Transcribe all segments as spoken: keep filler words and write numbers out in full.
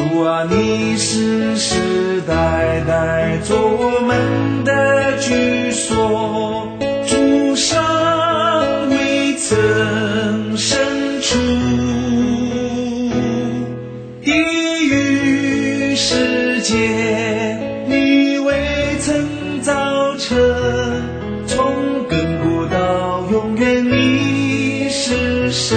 主啊，你世世代代做我们的居所，主上未曾生出，地狱世界你未曾造成，从亘古到永远你是神，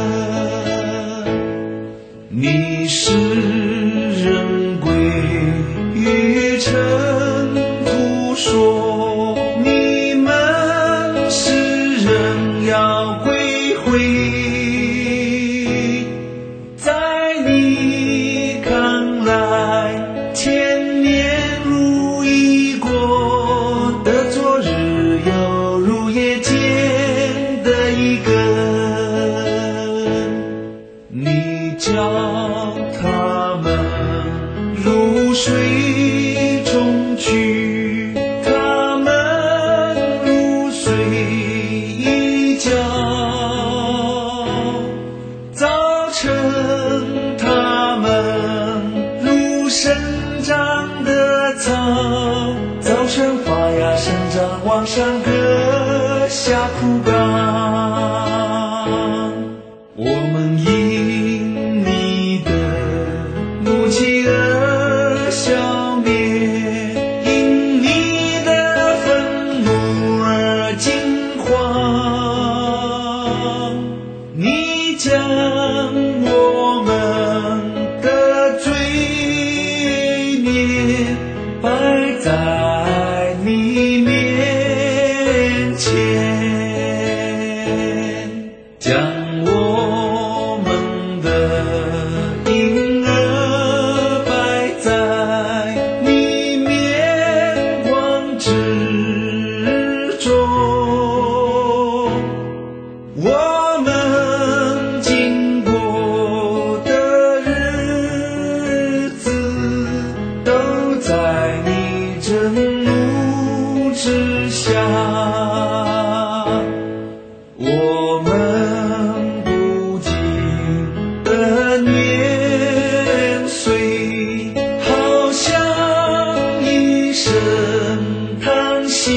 你是人归于尘土说，你们是人要归回，在你看来千年如一过的昨日，犹如夜间的一根，你叫他们入水中去，他们入水一觉，早晨他们如生长的草，早晨发芽生长往上割下枯干，我们因你的怒气而消灭，因你的愤怒而惊慌，你将我们的罪孽摆在你面前，将我们的婴儿摆在你面光之中，我们经过的日子都在你震怒之下，我们不尽的年岁，好像一声叹息，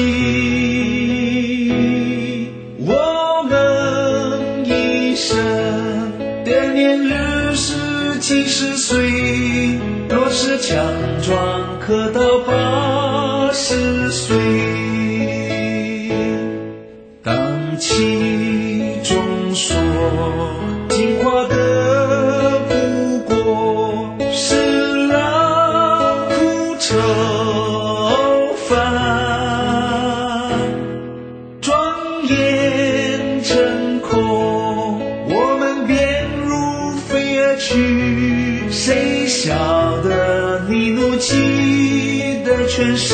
我们一生的年日是七十岁，若是强壮可到八十岁，当其中说进化的不过是劳苦愁烦，庄严成空，我们便如飞而去，谁晓得你怒气的权势，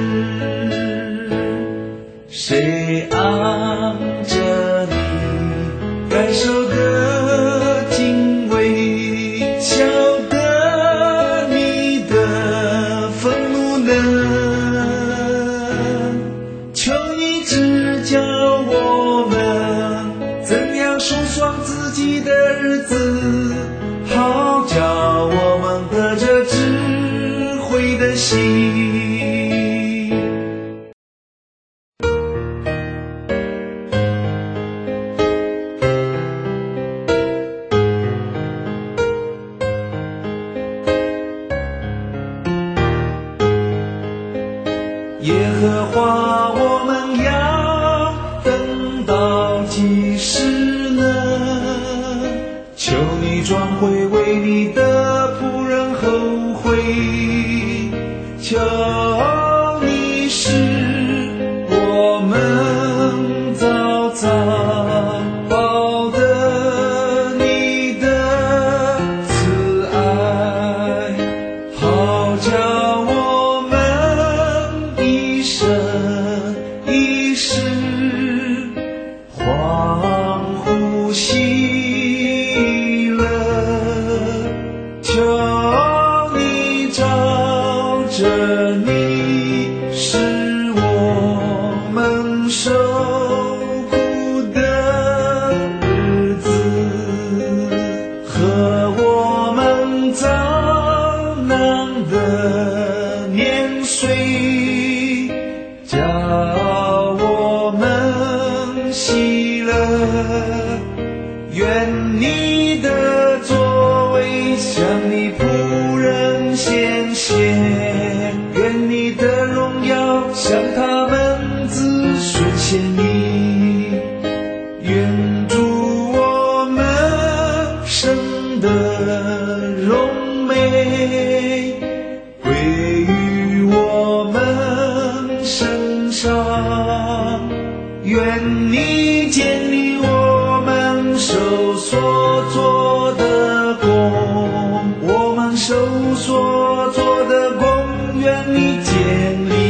谁按着你感受的敬畏，晓得你的愤怒呢？求你指教我们怎样数算自己的日子，好叫我们得着智慧的心。耶和华，我们要等到几时呢？求你转回为你的仆人后悔，求你使我们早早报得你的慈爱，好叫我们一生一世欢呼喜乐，求你照着你使我们受苦的日子，和我们早你仆人显现，愿你的荣耀向他们子孙显明，愿主我们生的荣美归于我们身上，愿你建立我们手所做的工，我们手所做的工，愿你建立